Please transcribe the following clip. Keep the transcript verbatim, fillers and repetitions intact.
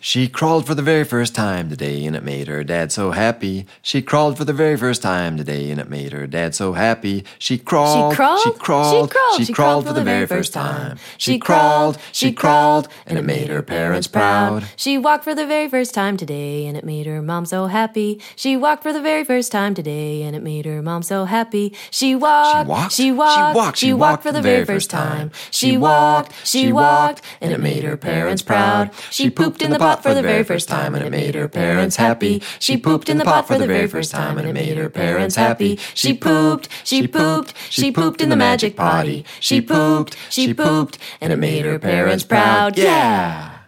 She crawled for the very first time today, and it made her dad so happy. She crawled for the very first time today, and it made her dad so happy. She crawled, She crawled, she crawled, she crawled, she crawled for the very first time. She crawled, she crawled, and it made her parents proud. She walked for the very first time today, and it made her mom so happy. She walked for the very first time today, and it made her mom so happy. She walked, She she walked, walked, she walked for the very first time. She walked, she walked, and it made her parents proud. She pooped in the pot for the very first time, and it made her parents happy. She pooped in the pot for the very first time, and it made her parents happy. She pooped, she pooped, she pooped in the magic potty. She pooped, she pooped, and it made her parents proud. Yeah!